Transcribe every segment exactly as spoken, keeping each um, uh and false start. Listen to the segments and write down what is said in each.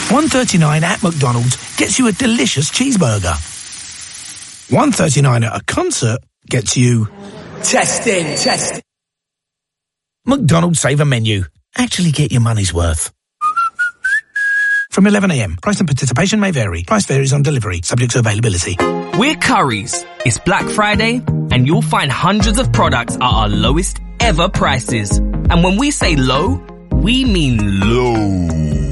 one thirty-nine at McDonald's gets you a delicious cheeseburger. one thirty-nine at a concert gets you... Testing, testing. McDonald's Saver Menu. Actually get your money's worth. From eleven a m. Price and participation may vary. Price varies on delivery, subject to availability. We're Currys. It's Black Friday, and you'll find hundreds of products at our lowest ever prices. And when we say low, we mean low.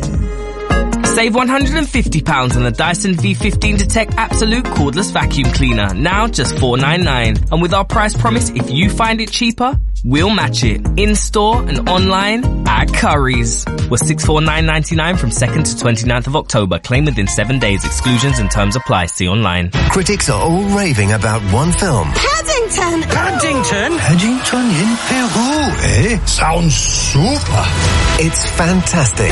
Save one hundred fifty pounds on the Dyson V fifteen Detect Absolute Cordless Vacuum Cleaner, now just four ninety-nine. And with our price promise, if you find it cheaper, we'll match it. In-store and online at Currys. We're six four nine ninety-nine from second to twenty-ninth of October. Claim within seven days. Exclusions and terms apply. See online. Critics are all raving about one film. Paddington! Paddington? Paddington in Peru, eh? Sounds super. It's fantastic.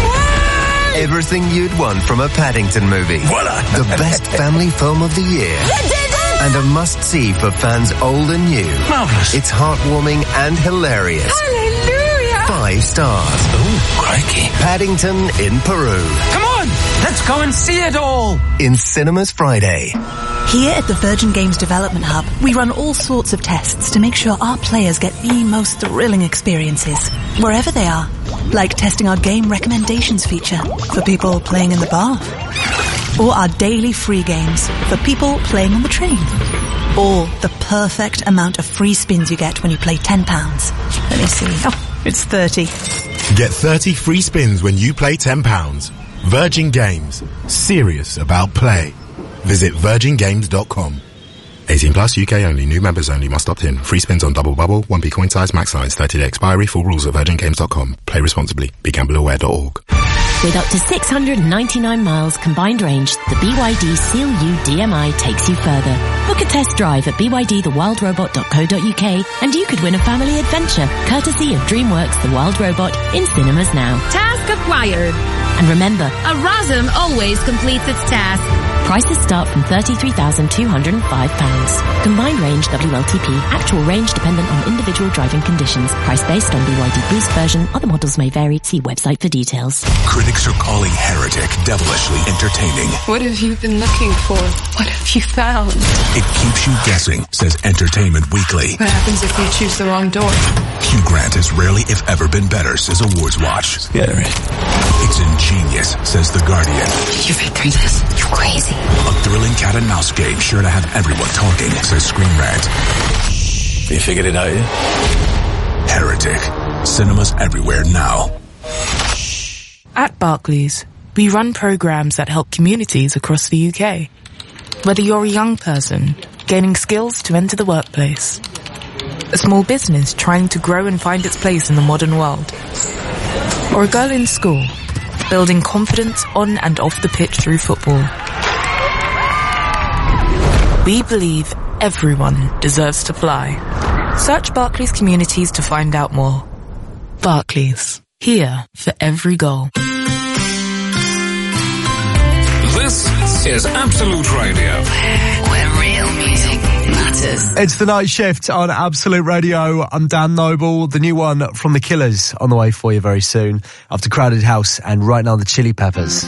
Everything you'd want from a Paddington movie. Voila! The best family film of the year. You did it! And a must-see for fans old and new. Marvellous. It's heartwarming and hilarious. Hallelujah! Five stars. Ooh, crikey. Paddington in Peru. Come on! Let's go and see it all! In cinemas Friday. Here at the Virgin Games Development Hub, we run all sorts of tests to make sure our players get the most thrilling experiences, wherever they are. Like testing our game recommendations feature for people playing in the bath. Or our daily free games for people playing on the train. Or the perfect amount of free spins you get when you play ten pounds. Let me see. Oh, it's thirty. Get thirty free spins when you play ten pounds. Virgin Games. Serious about play. Visit virgin games dot com. eighteen plus, U K only. New members only. Must opt in. Free spins on Double Bubble. one p coin size, max size. thirty day expiry. Full rules at virgin games dot com. Play responsibly. be gamble aware dot org. With up to six hundred ninety-nine miles combined range, the B Y D Seal U D M I takes you further. Book a test drive at b y d the wild robot dot co dot u k and you could win a family adventure, courtesy of DreamWorks The Wild Robot, in cinemas now. Task acquired. And remember, a ROSM always completes its task. Prices start from thirty-three thousand two hundred five pounds. Combined range W L T P. Actual range dependent on individual driving conditions. Price based on B Y D Boost version. Other models may vary. See website for details. Critics are calling Heretic devilishly entertaining. What have you been looking for? What have you found? It keeps you guessing, says Entertainment Weekly. What happens if you choose the wrong door? Hugh Grant has rarely, if ever, been better, says Awards Watch. Scary. It's ingenious, says The Guardian. Did you fit through this? You're crazy. A thrilling cat and mouse game sure to have everyone talking, says Screen Rant. You figured it out, yeah? Heretic. Cinemas everywhere now. At Barclays, we run programs that help communities across the U K. Whether you're a young person gaining skills to enter the workplace, a small business trying to grow and find its place in the modern world, or a girl in school building confidence on and off the pitch through football. We believe everyone deserves to fly. Search Barclays Communities to find out more. Barclays, here for every goal. This is Absolute Radio. Where real music matters. It's the Night Shift on Absolute Radio. I'm Dan Noble. The new one from The Killers on the way for you very soon. After Crowded House and right now the Chili Peppers.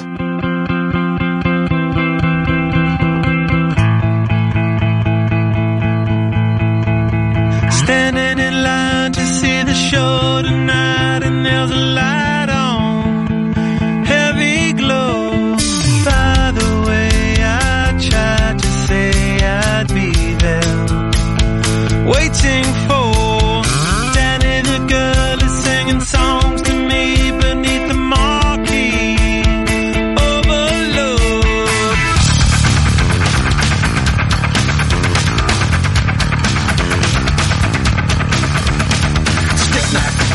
Standing in line to see the show tonight, and there's a light on, heavy glow. By the way, I tried to say I'd be there, waiting for Danny the girl is singing songs to me beneath the marquee. Overload. Stick knife.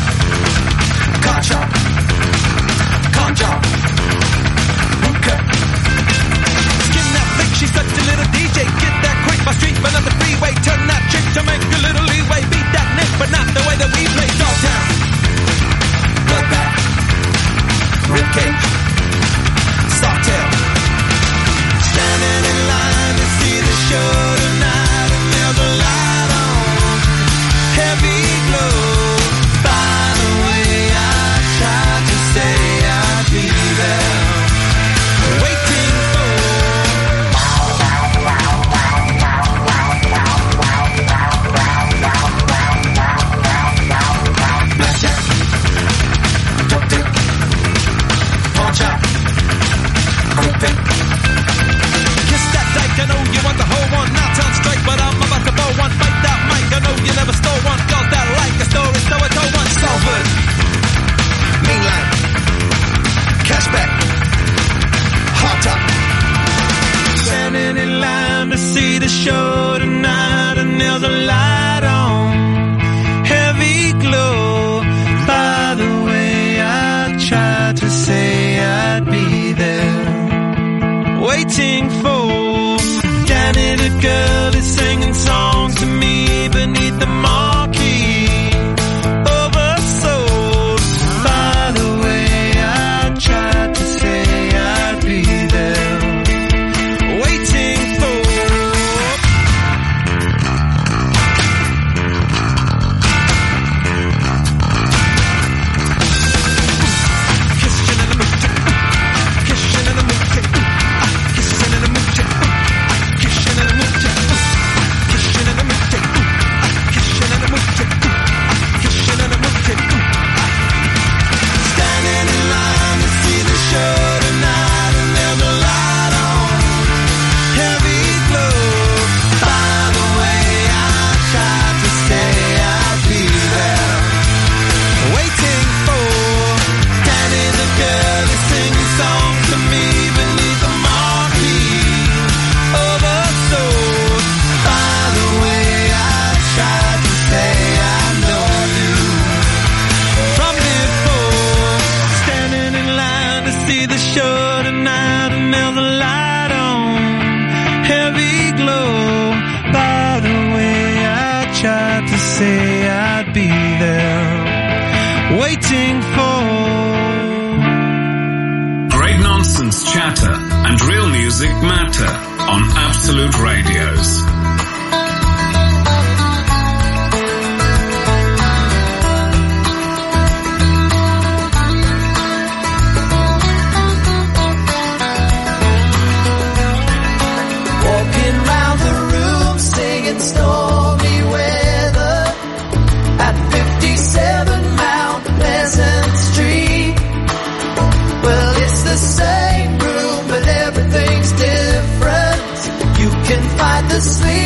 show tonight and there's a light on, heavy glow. By the way, I tried to say I'd be there, waiting for Danny the girl is singing songs to me beneath the marquee, oversold. By the way, I tried to say I'd be there, waiting for. Kissing in the mood, kissing in the mood, kissing in the mood, kissing in the mood, kissing in the mood, kissing in the mood, kissing in the mood. Standing in line to see the show tonight and there's a light on, heavy glow. By the way, I tried to say I'd be there, waiting for Danny the girl to sing songs to me beneath the marquee, oversold. By the way, I tried to say I know you from before. Standing in line to see the show tonight and there's a light on, heavy glow. By the way, I tried to say I'd be there, waiting for. Great nonsense chatter and real music matter on Absolute Radios. Walking round the room singing stormy weather at fifty-seven Mount Pleasant Street. Well, it's the same room, but everything's different. You can fight the sleep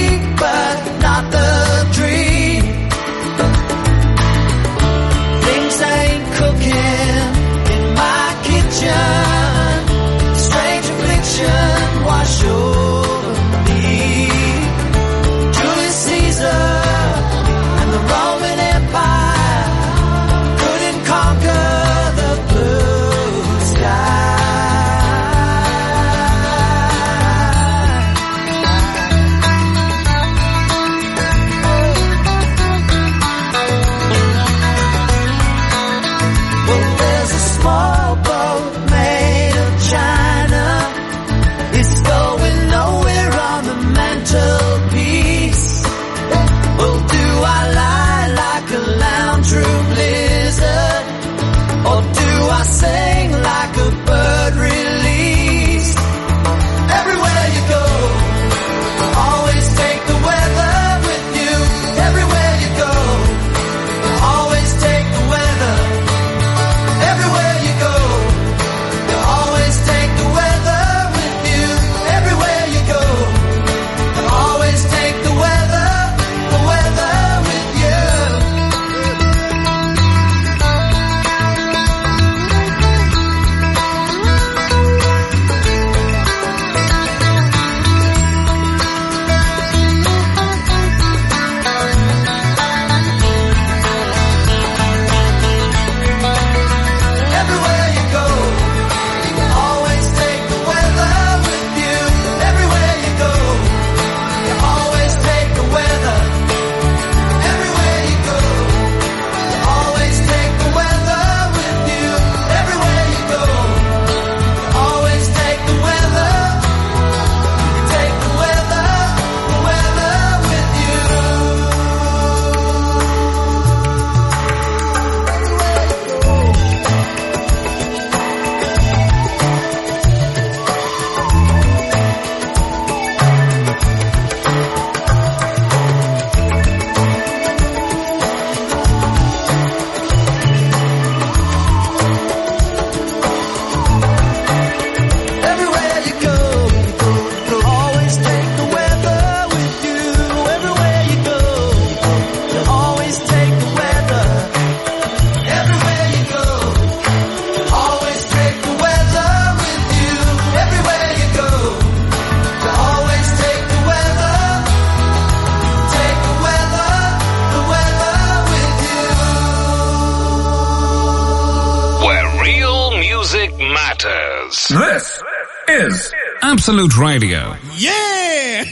is Absolute Radio. Yeah!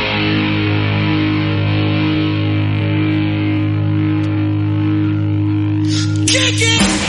Kick it!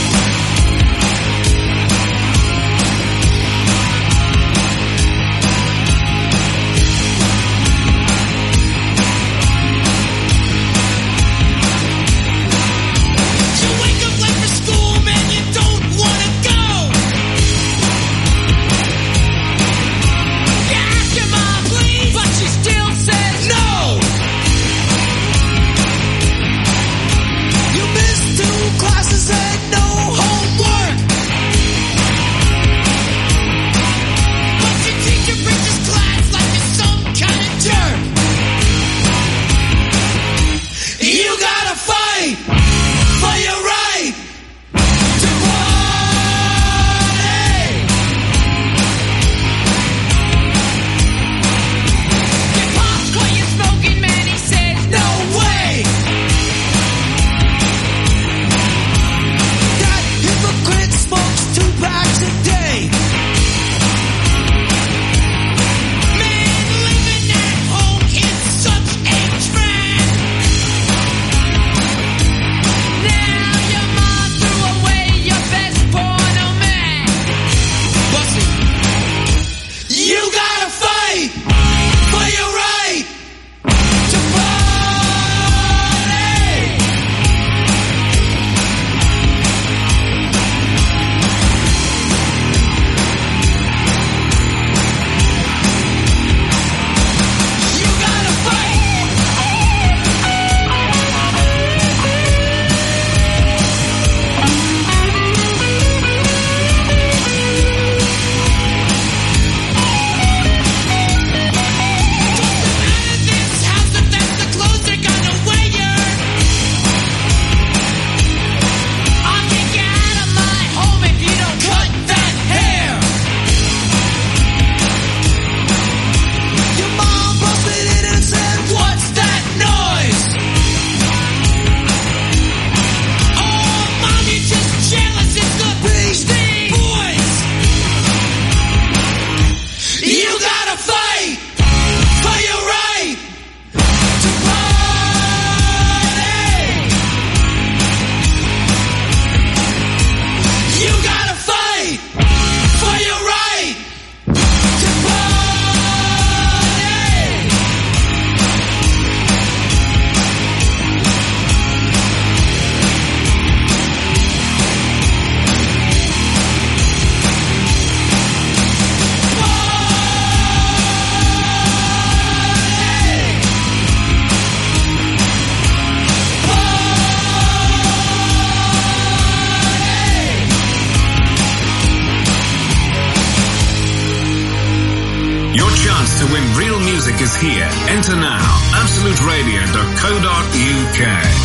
Here. Enter now. absolute radio dot co dot U K.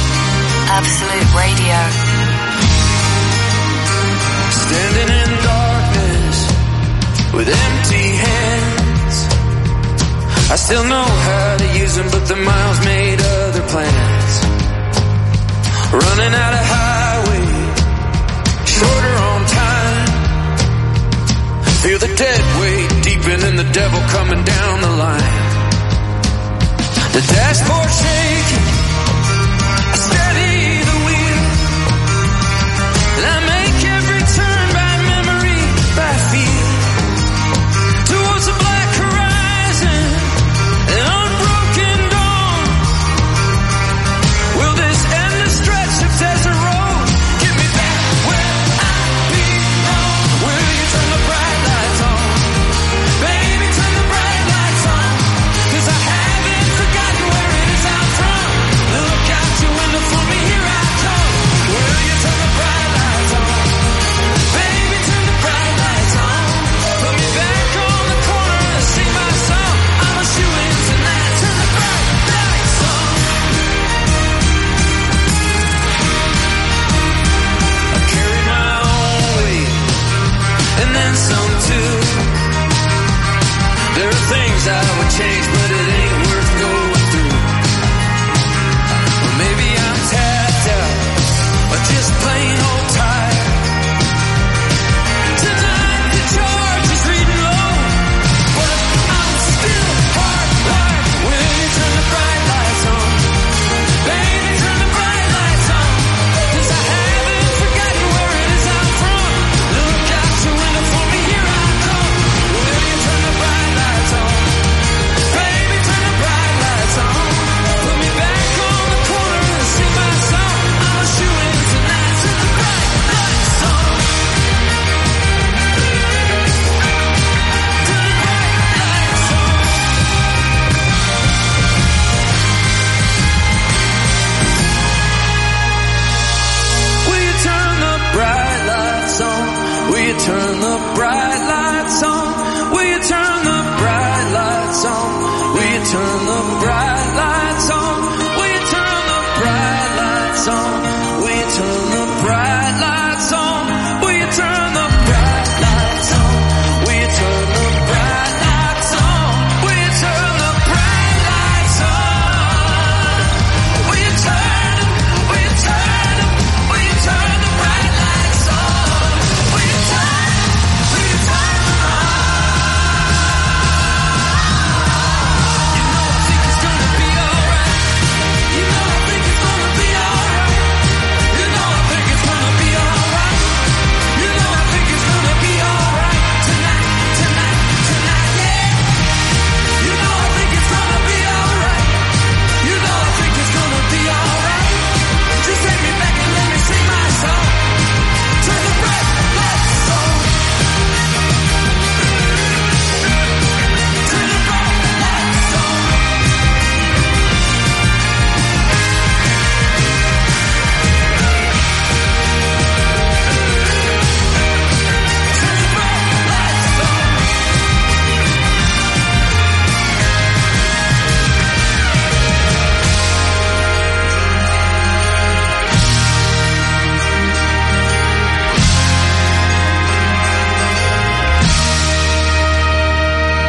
Absolute Radio. Standing in darkness with empty hands. I still know how to use them, but the miles made other plans. Running out of highway, shorter on time. Feel the dead weight deepen and the devil coming down the line. The dashboard shaking, I steady the wheel, and I make every turn by memory, by feel, towards the black horizon, an unbroken dawn. Will this endless stretch of desert road get me back where I belong? Will you turn the bright lights on? Baby, turn the bright lights on, 'cause I haven't forgotten where it is I'm from. Look out your window for me, here I come. Will you turn the bright lights on? Baby, turn the bright lights on. Put me back on the corner and sing my song. I'm a shoo-in tonight. Turn the bright lights on. I carry my own weight, and then some too. There are things I would change, but it ain't worth going through. Well, maybe I'm tapped out, or just plain old tired. Tonight the charge is reading low.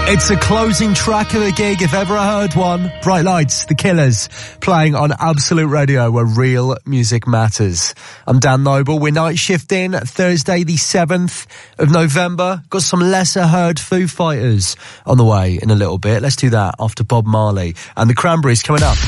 It's a closing track of the gig, if ever I heard one. Bright Lights, The Killers, playing on Absolute Radio, where real music matters. I'm Dan Noble. We're night shifting Thursday the seventh of November. Got some lesser heard Foo Fighters on the way in a little bit. Let's do that after Bob Marley and the Cranberries coming up.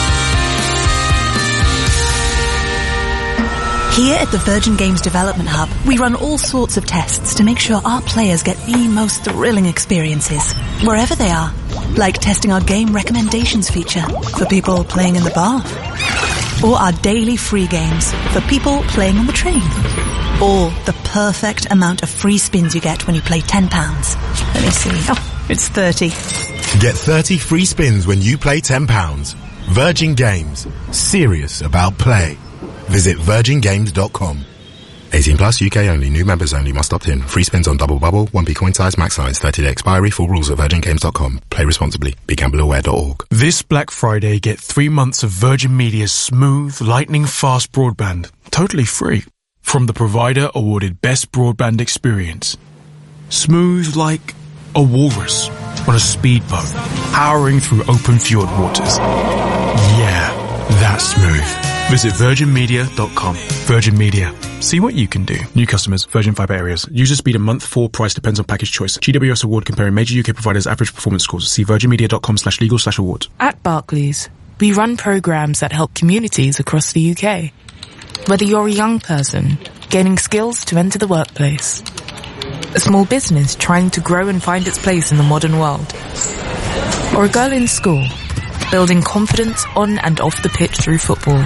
Here at the Virgin Games Development Hub, we run all sorts of tests to make sure our players get the most thrilling experiences, wherever they are. Like testing our game recommendations feature for people playing in the bath. Or our daily free games for people playing on the train. Or the perfect amount of free spins you get when you play ten pounds. Let me see. Oh, it's thirty. Get thirty free spins when you play ten pounds. Virgin Games. Serious about play. Visit virgin games dot com. eighteen plus, U K only. New members only. Must opt in. Free spins on Double Bubble. one p coin size, max size. thirty day expiry. Full rules at virgin games dot com. Play responsibly. be gamble aware dot org. This Black Friday, get three months of Virgin Media's smooth, lightning-fast broadband. Totally free. From the provider awarded Best Broadband Experience. Smooth like a walrus on a speedboat, powering through open fjord waters. Yeah, that's smooth. Visit virgin media dot com. Virgin Media. See what you can do. New customers, Virgin Fibre areas. User speed and month four price depends on package choice. G W S award comparing major U K providers' average performance scores. See virgin media dot com slash legal slash awards. At Barclays, we run programs that help communities across the U K. Whether you're a young person gaining skills to enter the workplace, a small business trying to grow and find its place in the modern world, or a girl in school building confidence on and off the pitch through football.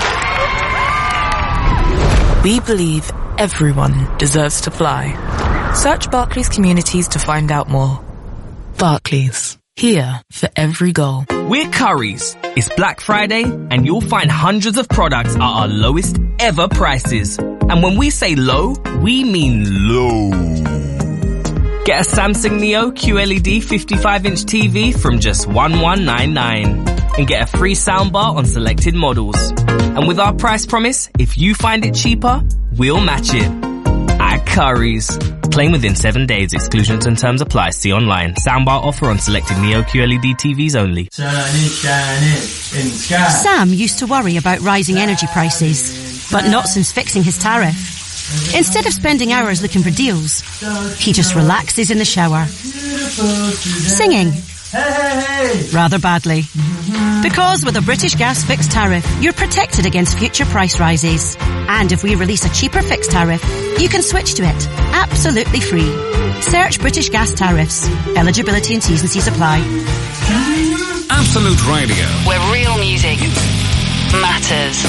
We believe everyone deserves to fly. Search Barclays Communities to find out more. Barclays, here for every goal. We're Currys. It's Black Friday, and you'll find hundreds of products at our lowest ever prices. And when we say low, we mean low. Get a Samsung Neo Q L E D fifty-five inch T V from just one one nine nine. And get a free soundbar on selected models. And with our price promise, if you find it cheaper, we'll match it. At Currys. Claim within seven days. Exclusions and terms apply. See online. Soundbar offer on selected Neo Q L E D T Vs only. Sam used to worry about rising energy prices, but not since fixing his tariff. Instead of spending hours looking for deals, he just relaxes in the shower, singing rather badly. Because with a British Gas fixed tariff, you're protected against future price rises. And if we release a cheaper fixed tariff, you can switch to it, absolutely free. Search British Gas tariffs. Eligibility and T's and C's apply. Absolute Radio, where real music matters.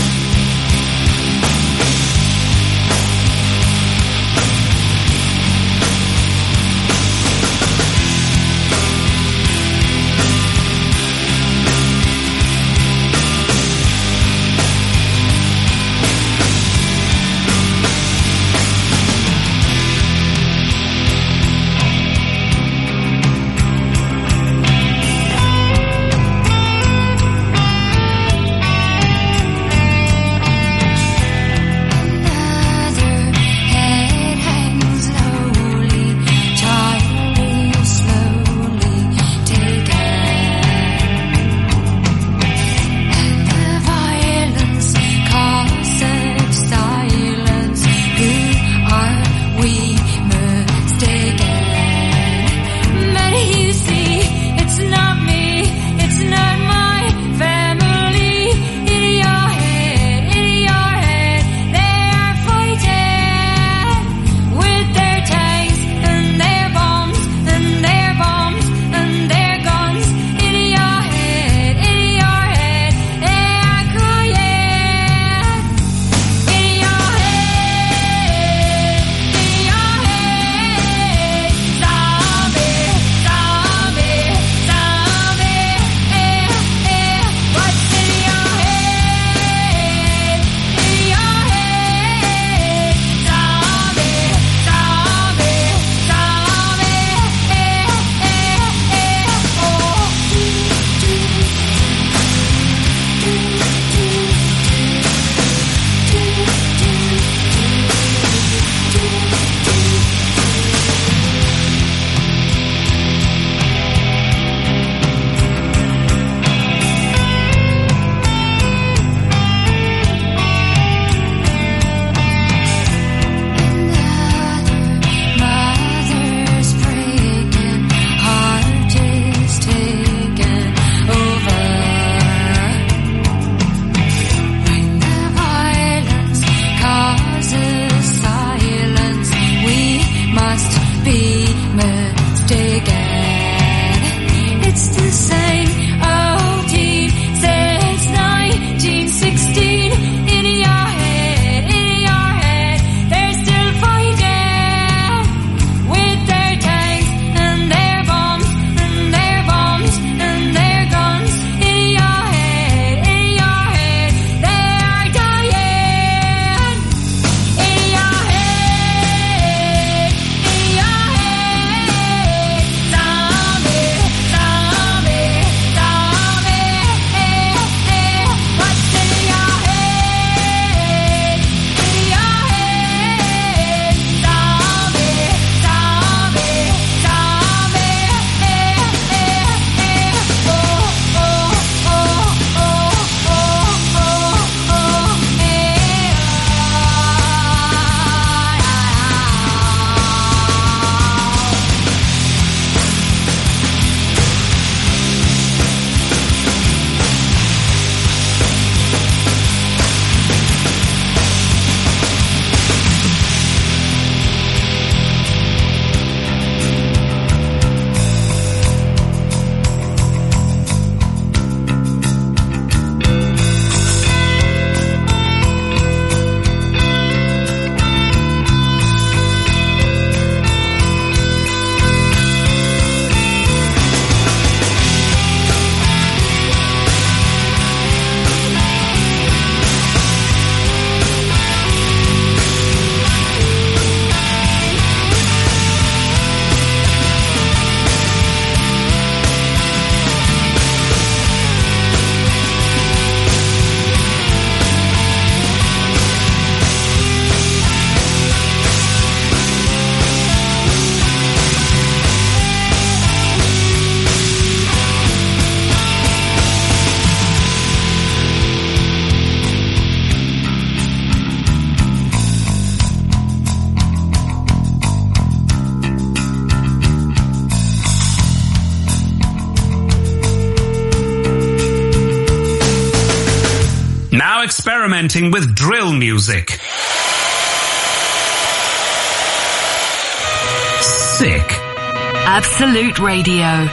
experimenting with drill music. Sick. Absolute Radio.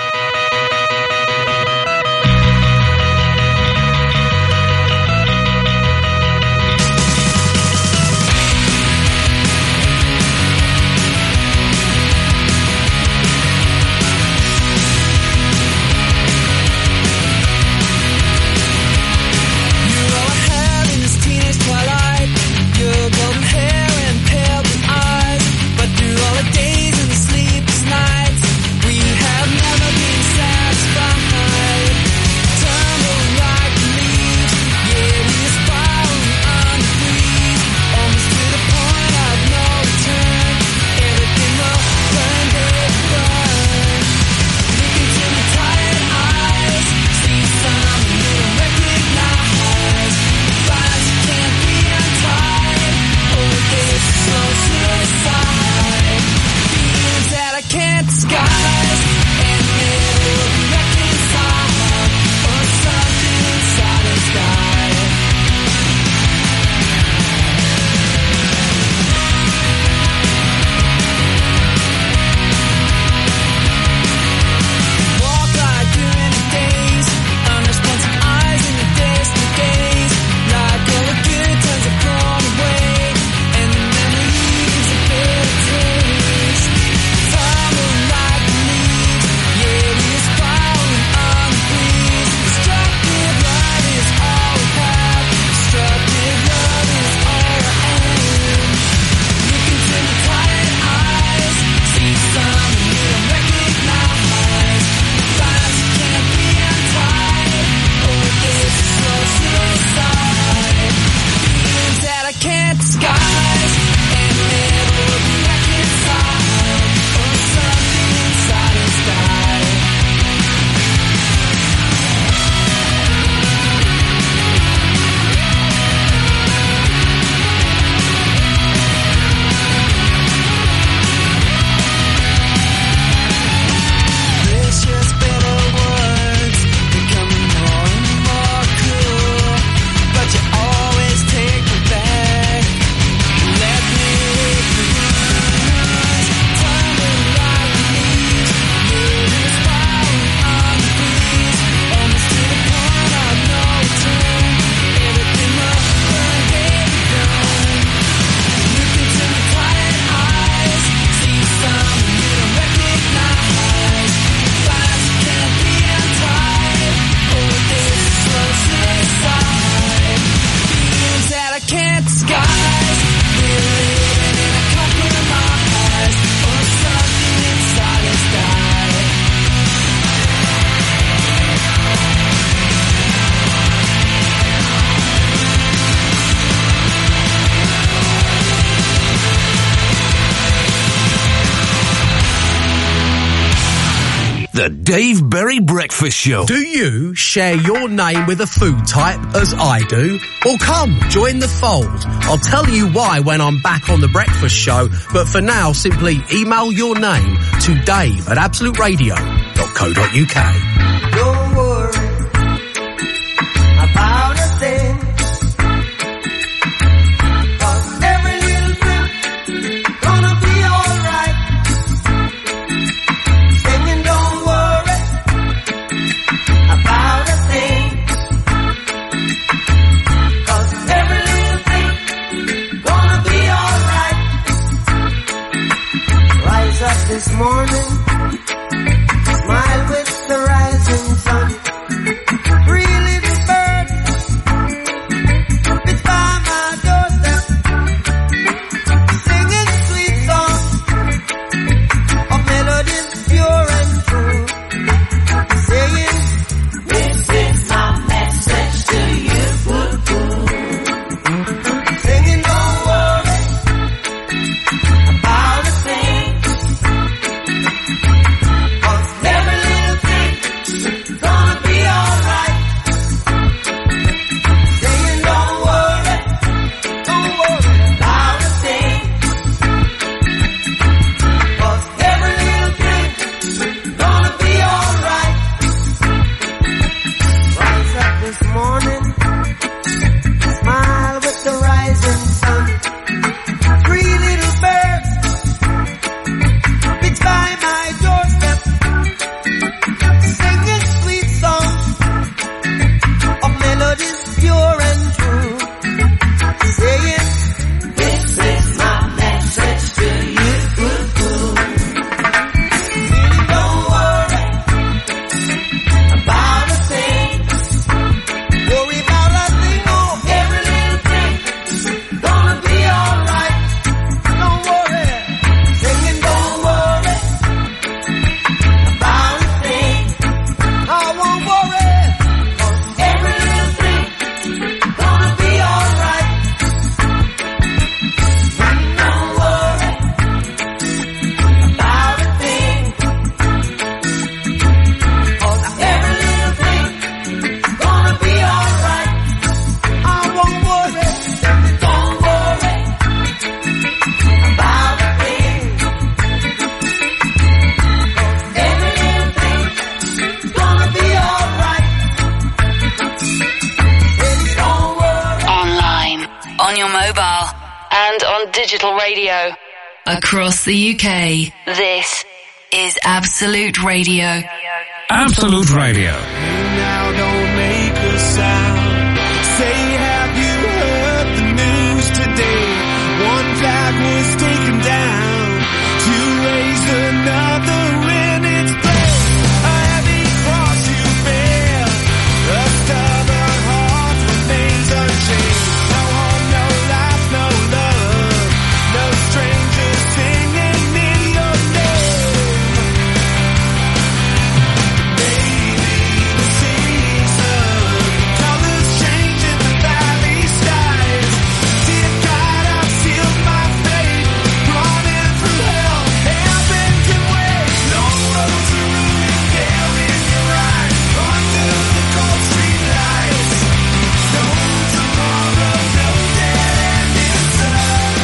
The Dave Berry Breakfast Show. Do you share your name with a food type as I do? Well, come, join the fold. I'll tell you why when I'm back on The Breakfast Show, but for now, simply email your name to dave at absolute radio dot co dot uk. Don't worry about a thing. This morning, smile with the rising sun. Three little birds, it's by my doorstep, singing sweet songs of melodies pure and true, saying, this is my message to you. Singing, don't worry about a thing. and on digital radio. Across the U K, this is Absolute Radio. Absolute Radio. Now don't make a sound. Say, have you heard the news today? One flag was taken down to raise another in its place. A heavy cross you bear, a stubborn heart remains unchanged. No home, no life, no love, no strangers singing in your name. Baby, the season, colors change in the valley skies. Dear God, I've sealed my fate, running through hell. Heaven can wait. Long roads are ruined, gale in your eyes, under the cold street lights. No tomorrow, no dead end inside.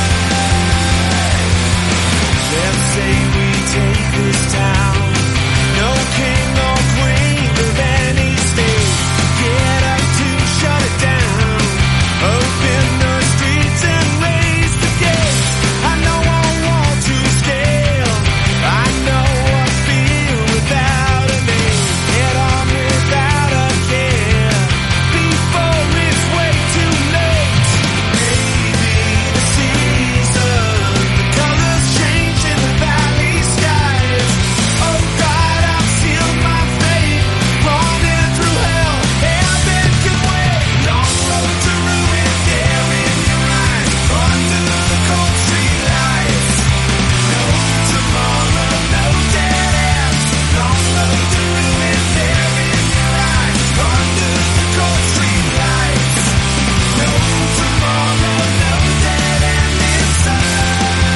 Let's say we take this town. No king or queen of any state. Get up to shut it down. Open the streets and raise the gates. I know I want to scale. I know I feel without a name. Get on without a care. Before it's way too late. Maybe the season, the colors change in the valley skies. Oh God, I've sealed my fate, running through hell. Heaven can wait. Long road to ruin, gale in your eyes, under the cold street lights. No tomorrow, no dead ends. Long road to ruin, there in your eyes, under the cold street lights. No tomorrow, no dead end inside.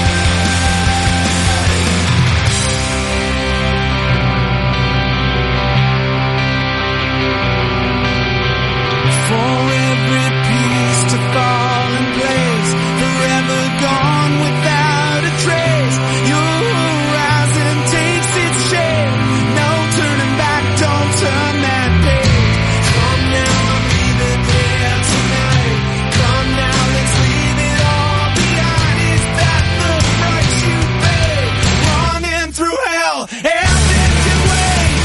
For every piece to fall in place, forever gone without a trace. Your horizon takes its shape. No turning back, don't turn that page. Come now, I'm leaving here tonight. Come now, let's leave it all behind. Is that the price you pay? Running through hell, heaven can wait.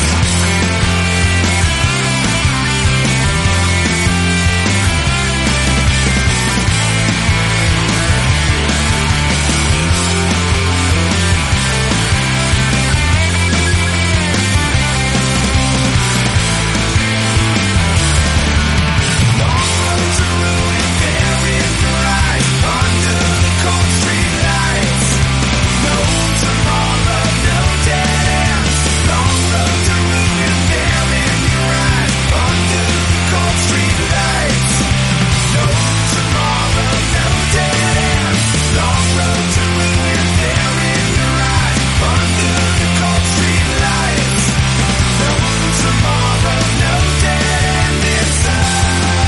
Long road to ruin, there in your eyes, under the cold street lights. No tomorrow, no dead ends. Long road to ruin, there in your eyes, under the cold street lights. No tomorrow, no dead ends. Long road to ruin, there in your eyes, under the cold street lights. No tomorrow, no dead end inside.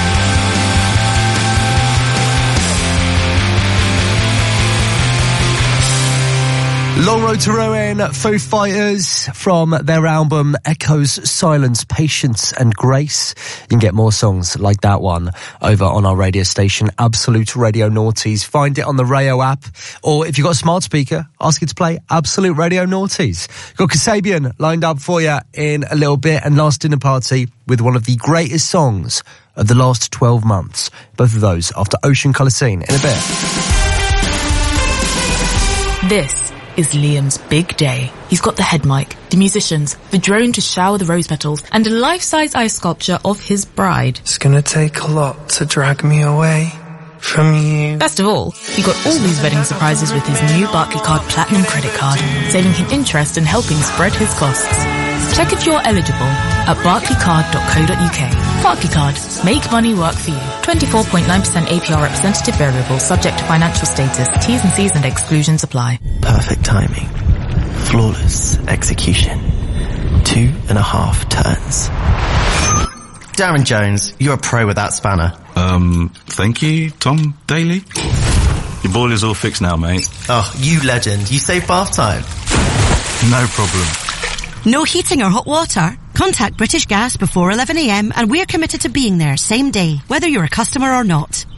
Long Road to Ruin, Foo Fighters, from their album Echoes, Silence, Patience and Grace. You can get more songs like that one over on our radio station, Absolute Radio Noughties. Find it on the Rayo app, or if you've got a smart speaker, ask it to play Absolute Radio Noughties. Got Kasabian lined up for you in a little bit, and Last Dinner Party with one of the greatest songs of the last twelve months. Both of those after Ocean Colour Scene in a bit. This is Liam's big day. He's got the head mic, the musicians, the drone to shower the rose petals, and a life-size ice sculpture of his bride. It's gonna take a lot to drag me away from you. Best of all, he got all these wedding surprises with his new Barclaycard Platinum credit card, saving him interest and helping spread his costs. Check if you're eligible at barclaycard dot co dot uk. Barclaycard. Make money work for you. twenty-four point nine percent A P R representative variable subject to financial status. T's and C's and exclusions apply. Perfect timing. Flawless execution. Two and a half turns. Darren Jones, you're a pro with that spanner. Um, thank you, Tom Daly. Your boiler's all fixed now, mate. Oh, you legend. You save bath time. No problem. No heating or hot water? Contact British Gas before eleven a m and we're committed to being there same day, whether you're a customer or not.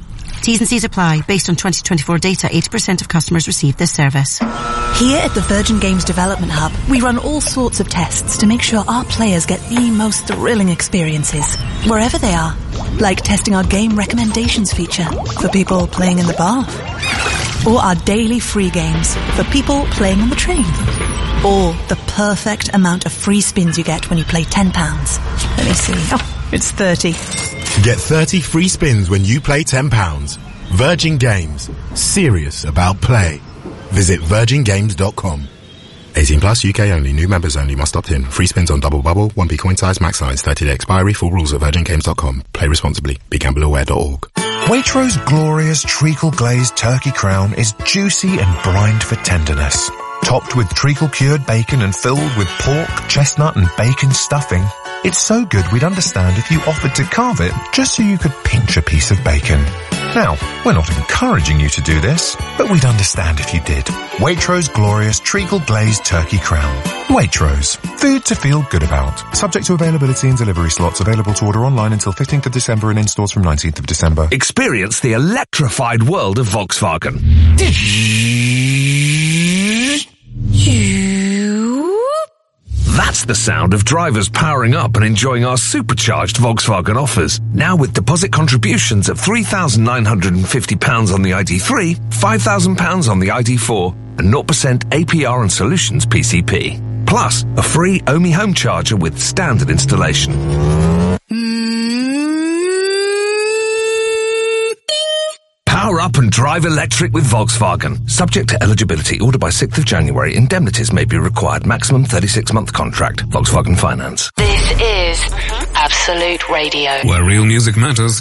T's and C's apply. Based on twenty twenty-four data, eighty percent of customers received this service. Here at the Virgin Games Development Hub, we run all sorts of tests to make sure our players get the most thrilling experiences, wherever they are. Like testing our game recommendations feature for people playing in the bath. Or our daily free games for people playing on the train. Or the perfect amount of free spins you get when you play ten pounds. Let me see. Oh, it's thirty. Get thirty free spins when you play ten pounds. Virgin Games. Serious about play. Visit virgin games dot com. eighteen plus, U K only. New members only. Must opt in. Free spins on double bubble, one p coin size, max size, thirty day expiry. Full rules at virgin games dot com. Play responsibly. be gamble aware dot org. Waitrose glorious treacle glazed turkey crown is juicy and brined for tenderness. Topped with treacle cured bacon and filled with pork, chestnut and bacon stuffing. It's so good we'd understand if you offered to carve it just so you could pinch a piece of bacon. Now, we're not encouraging you to do this, but we'd understand if you did. Waitrose glorious treacle glazed turkey crown. Waitrose. Food to feel good about. Subject to availability and delivery slots. Available to order online until fifteenth of December and in stores from nineteenth of December. Experience the electrified world of Volkswagen. That's the sound of drivers powering up and enjoying our supercharged Volkswagen offers. Now with deposit contributions of three thousand nine hundred fifty pounds on the I D three, five thousand pounds on the I D four, and zero percent A P R and Solutions P C P. Plus, a free Omi home charger with standard installation. Power up and drive electric with Volkswagen. Subject to eligibility. Order by sixth of January. Indemnities may be required. Maximum thirty-six month contract. Volkswagen Finance. This is Absolute Radio. Where real music matters.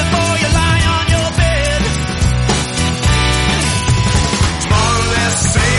Same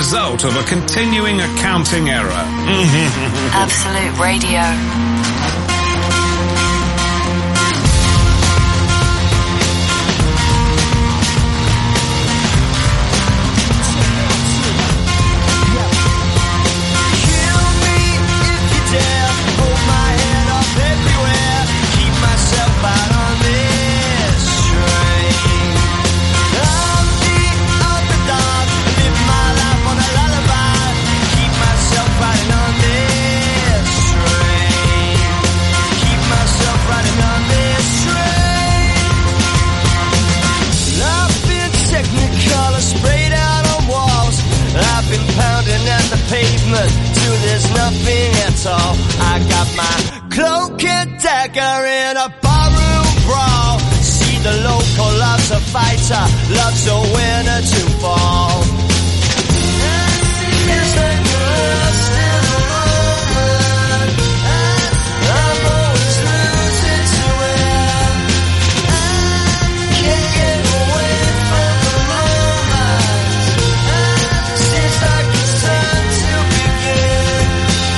result of a continuing accounting error. Absolute Radio. Pavement till there's nothing at all. I got my cloak and dagger in a barroom brawl. See the local loves a fighter, loves a winner to fall. It's the dust in the moment. I'm always losing to it. I can't get away from the moment. Seems like it's time to begin.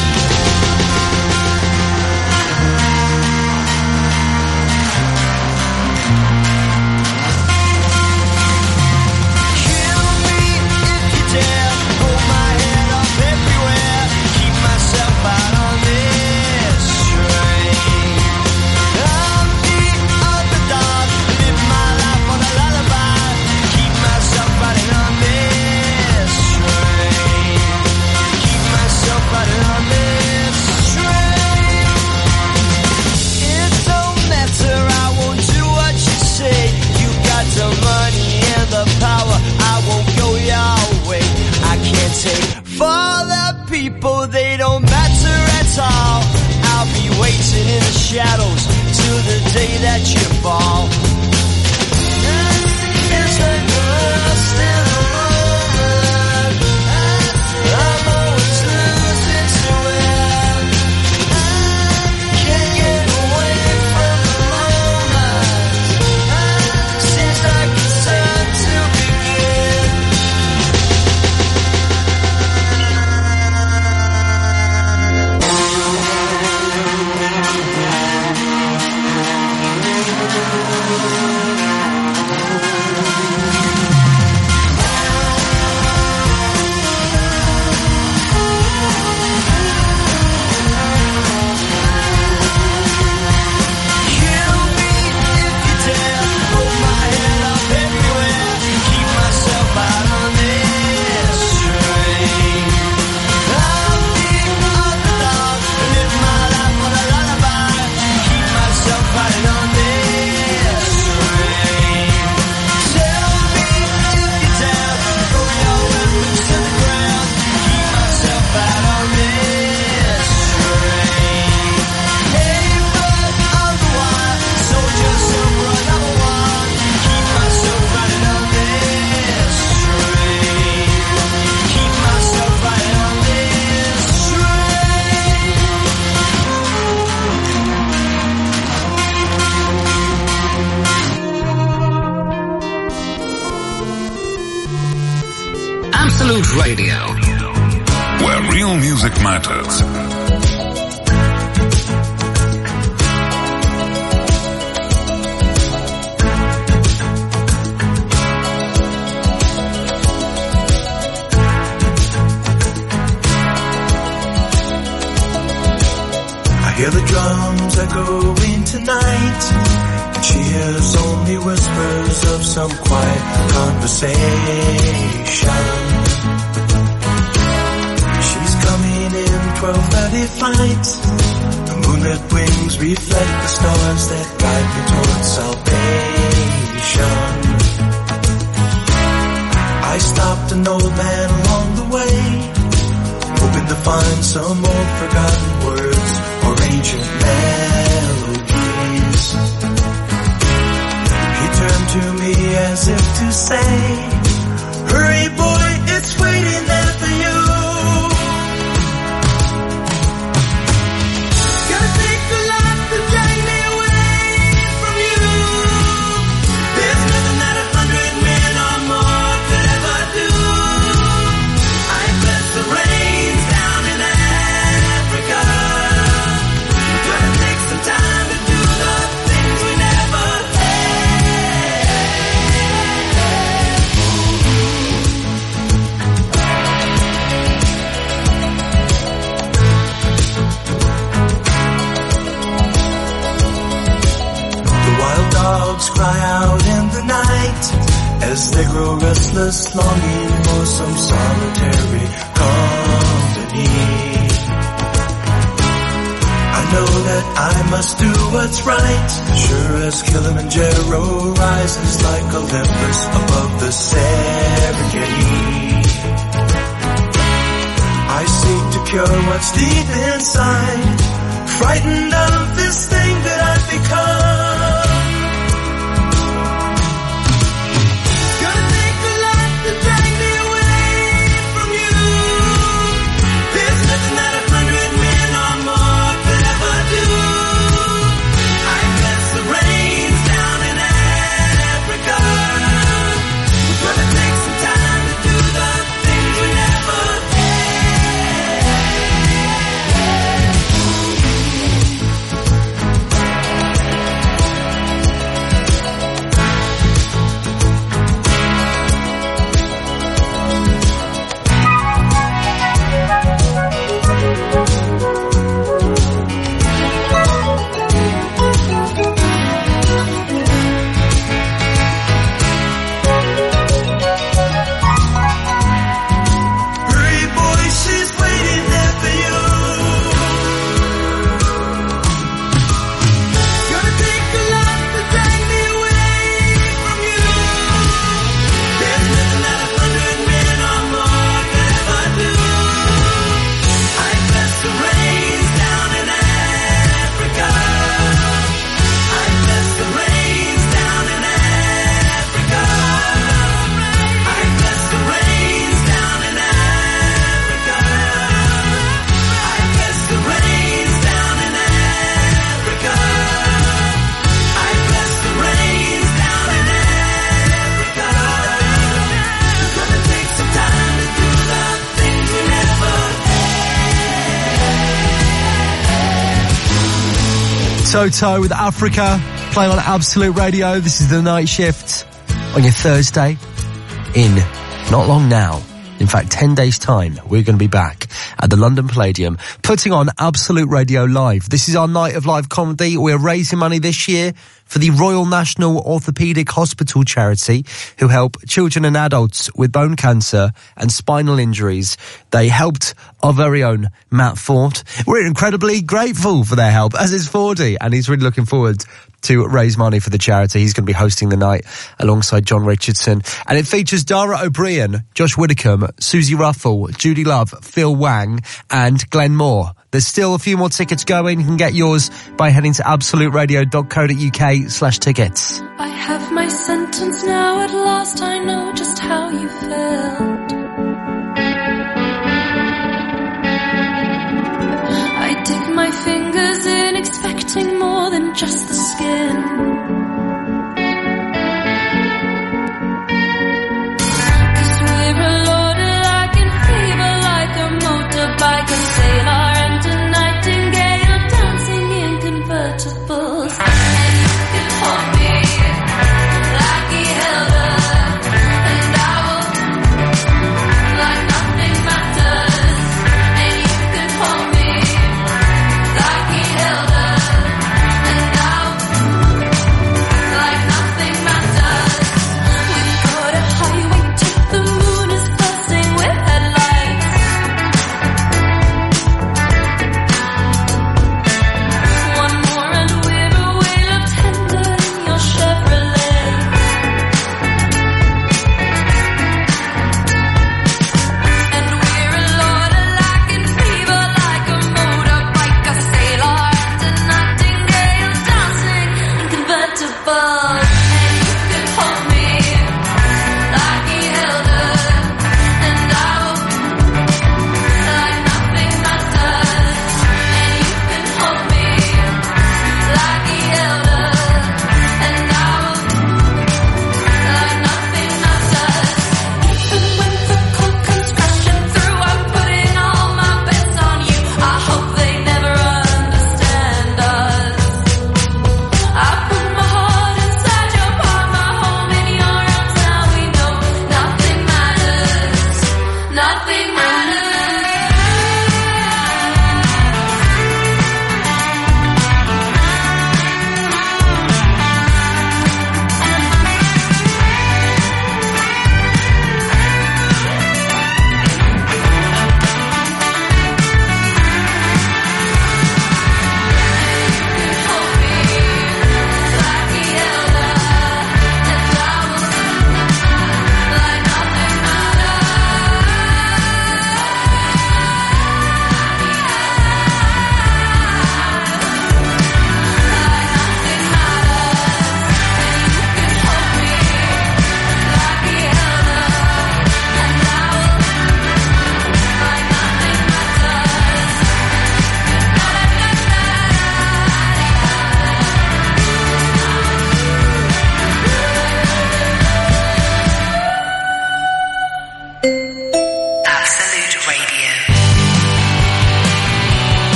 Kill me if you dare. Hold my head up everywhere. Keep myself out on this train. I'm the underdog. Live my life on a lullaby. Keep myself riding on this train. Keep myself riding on this train. It don't matter, I won't do what you say. You got the money and the power, I won't go your way. I can't take for the people, they don't matter at all. I'll be waiting in the shadows till the day that you fall. It's the dust in the moment. I'm always losing to it. I can't get away from the moment. Seems like it's time to begin. Kill me if you dare. Hold my head up everywhere. Keep myself out on this train. I'm the underdog. Live my life on a lullaby. Keep myself riding on this train. Tell me if you dare. Throw your weapons to the ground. Keep myself out on this train. Hey, but I'm the one. Soldier, silver, another one. Keep myself riding on this train. Keep myself riding on this Absolute Radio, where real music matters. I hear the drums echoing tonight, and she hears only whispers of some quiet conversation. She's coming in twelve thirty flight. The moonlit wings reflect the stars that guide me towards salvation. I stopped an old man along the way, hoping to find some old forgotten words or ancient melodies. He turned to me as if to say, hurry boy, it's waiting there for you. Gotta take a lot to drag me away from you. There's nothing that a hundred men or more could ever do. I dogs cry out in the night as they grow restless, longing for some solitary company. I know that I must do what's right, sure as Kilimanjaro rises like Olympus above the Serengeti. I seek to cure what's deep inside, frightened of this thing that I've become. Gonna take a lot to drag me away from you. There's nothing that a hundred men or more could ever do. I guess the rain's down in Africa. We're gonna take some time to do the things we never Toto with Africa, playing on Absolute Radio. This is the Night Shift on your Thursday. In not long now, in fact ten days time, we're going to be back at the London Palladium putting on Absolute Radio Live. This is our night of live comedy. We're raising money this year for the Royal National Orthopaedic Hospital charity, who help children and adults with bone cancer and spinal injuries. They helped our very own Matt Ford. We're incredibly grateful for their help, as is Fordy, and he's really looking forward to raise money for the charity. He's going to be hosting the night alongside John Richardson. And it features Dara O'Brien, Josh Widdicombe, Susie Ruffle, Judy Love, Phil Wang, and Glenn Moore. There's still a few more tickets going. You can get yours by heading to absoluteradio.co.uk slash tickets. I have my sentence now, at last I know just how you felt. I dig my fingers in, expecting more than just the skin. Like a sailor and a nightingale dancing in convertibles. And you can hold me like he held her, and I will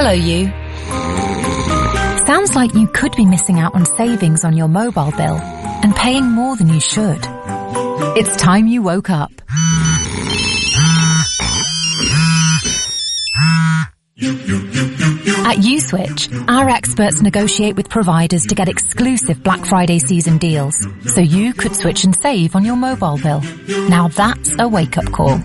Hello, you. Sounds like you could be missing out on savings on your mobile bill and paying more than you should. It's time you woke up. At USwitch, our experts negotiate with providers to get exclusive Black Friday season deals, so you could switch and save on your mobile bill. Now that's a wake-up call.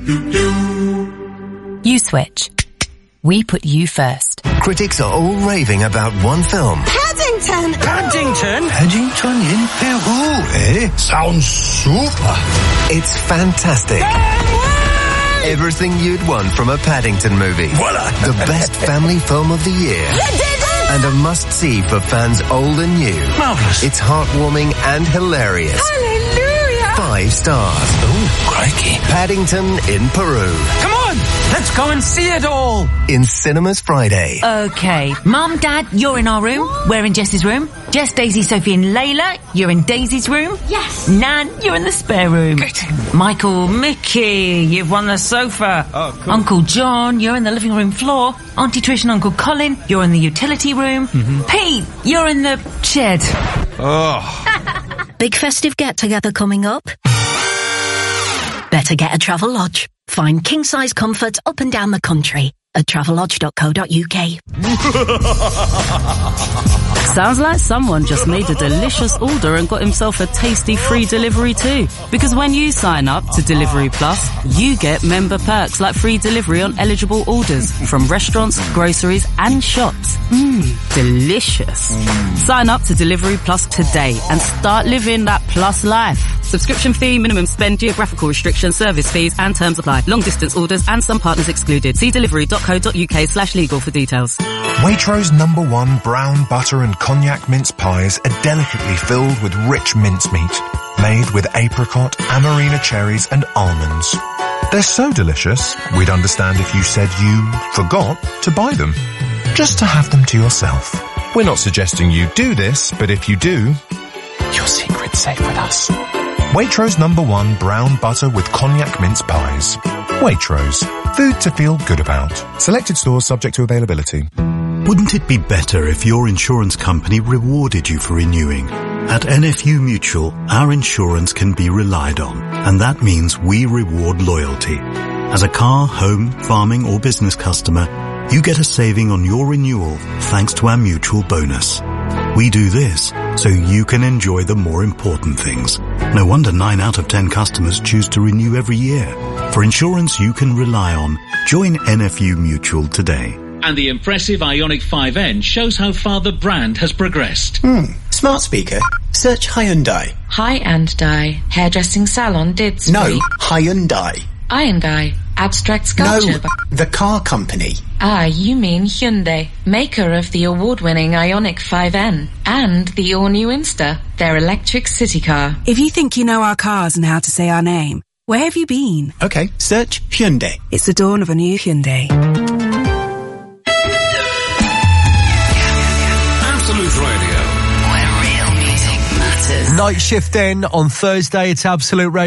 USwitch. We put you first. Critics are all raving about one film. Paddington! Paddington? Paddington in Peru, eh? Sounds super. It's fantastic. Everything you'd want from a Paddington movie. Voila! The best family film of the year. You did it! And a must-see for fans old and new. Marvellous. It's heartwarming and hilarious. Hallelujah! Five stars. Oh, crikey. Paddington in Peru. Come on! Let's go and see it all! In cinemas Friday. Okay. Mum, Dad, you're in our room. We're in Jess's room. Jess, Daisy, Sophie and Layla, you're in Daisy's room. Yes. Nan, you're in the spare room. Michael, Mickey, you've won the sofa. Oh, cool. Uncle John, you're in the living room floor. Auntie Trish and Uncle Colin, you're in the utility room. Mm-hmm. Pete, you're in the shed. Oh. Big festive get-together coming up? Better get a Travel Lodge. Find king-size comfort up and down the country at travelodge dot co dot uk. Sounds like someone just made a delicious order and got himself a tasty free delivery too. Because when you sign up to Delivery Plus, you get member perks like free delivery on eligible orders from restaurants, groceries and shops. Mmm, delicious. Sign up to Delivery Plus today and start living that plus life. Subscription fee, minimum spend, geographical restrictions, service fees and terms apply. Long distance orders and some partners excluded. See delivery dot co dot uk slash legal for details. Waitrose number one brown butter and cognac mince pies are delicately filled with rich mincemeat, made with apricot, amarena cherries and almonds. They're so delicious, we'd understand if you said you forgot to buy them, just to have them to yourself. We're not suggesting you do this, but if you do, your secret's safe with us. Waitrose number one brown butter with cognac mince pies. Waitrose, food to feel good about. Selected stores subject to availability. Wouldn't it be better if your insurance company rewarded you for renewing? At N F U Mutual, our insurance can be relied on, and that means we reward loyalty. As a car, home, farming or business customer, you get a saving on your renewal thanks to our mutual bonus. We do this so you can enjoy the more important things. No wonder nine out of ten customers choose to renew every year. For insurance you can rely on, join N F U Mutual today. And the impressive Ioniq five N shows how far the brand has progressed. Hmm. Smart speaker. Search Hyundai. Hyundai. Hairdressing salon did. No, Hyundai. Hyundai. Abstract sculpture. No, the car company. Ah, you mean Hyundai, maker of the award-winning Ioniq five N and the all-new Insta, their electric city car. If you think you know our cars and how to say our name, where have you been? Okay, search Hyundai. It's the dawn of a new Hyundai. Absolute Radio. Night shift then on Thursday. It's Absolute Radio.